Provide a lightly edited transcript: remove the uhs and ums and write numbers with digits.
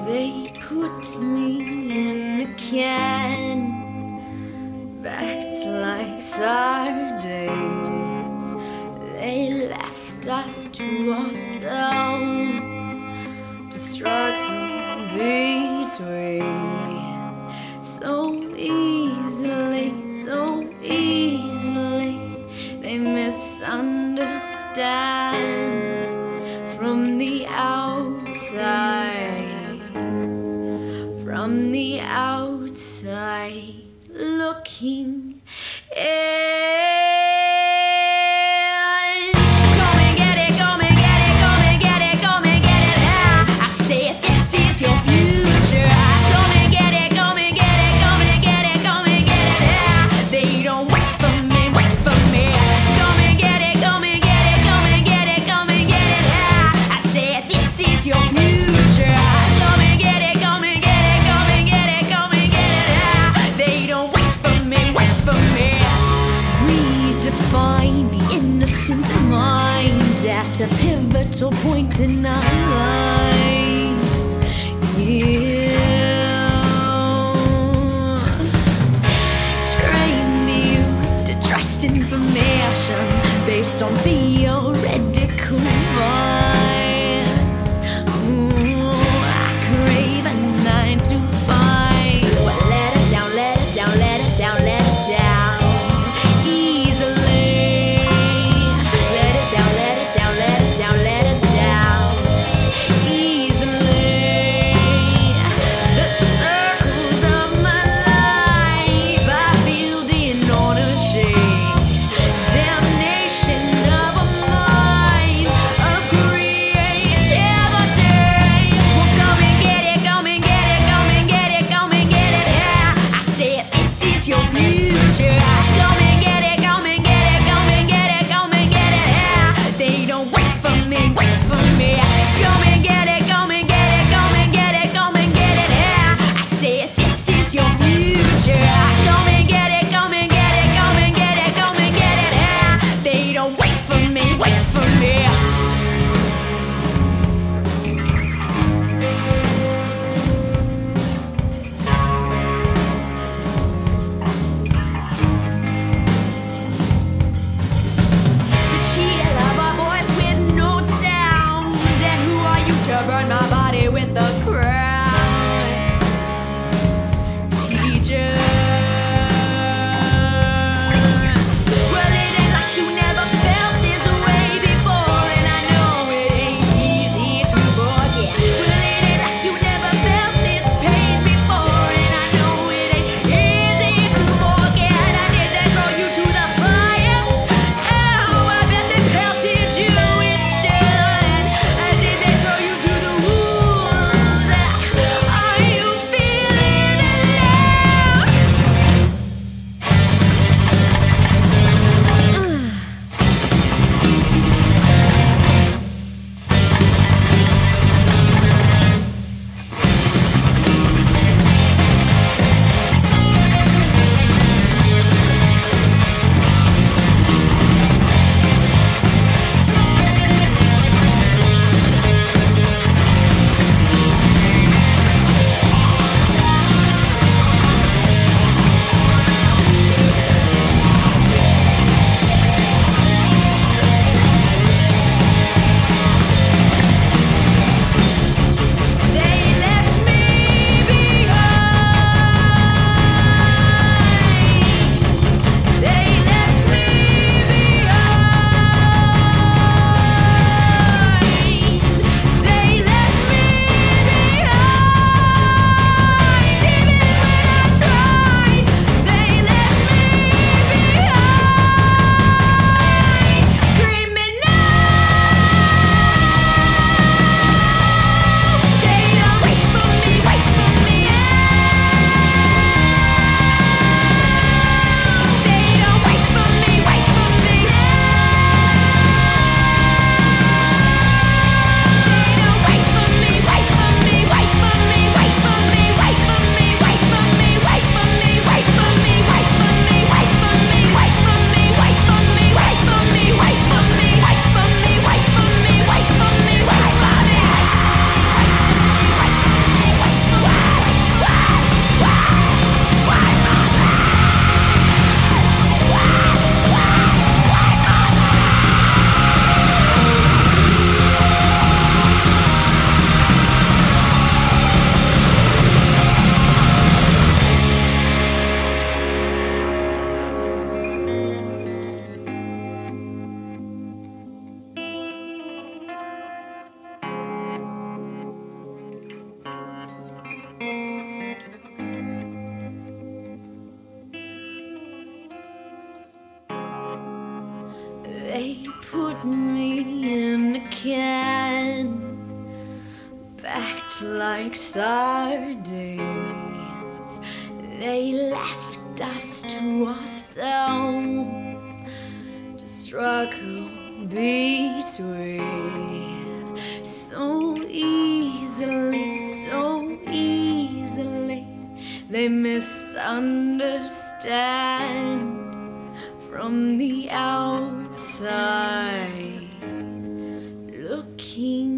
They put me in a can, backed like sardines. They left us to ourselves to struggle between so easily, so easily. They misunderstand from the outside, from the outside looking in. Come and get it, come and get it, come and get it, come and get it. I say this is your future. Come and get it, come and get it, come and get it, come and get it. They don't wait for me, wait for me. Come and get it, come and get it, come and get it, come and get it. I say this is your future. Come and get it, come and get it, come and get it, come and get it. They don't wait for me, wait for me. Redefine the innocent mind at a pivotal point in our lives. Yeah. Train the youth to trust information based on theoretical vibes. Ooh, I crave a 9 to 5. But let it down, let it down, let it down, let it down. Easily. Let it down, let it down, let it down, let it down. Easily. The circles of my life, I feel the enormous shame. Damnation of a packed like sardines. They left us to ourselves to struggle between so easily, so easily. They misunderstand from the outside looking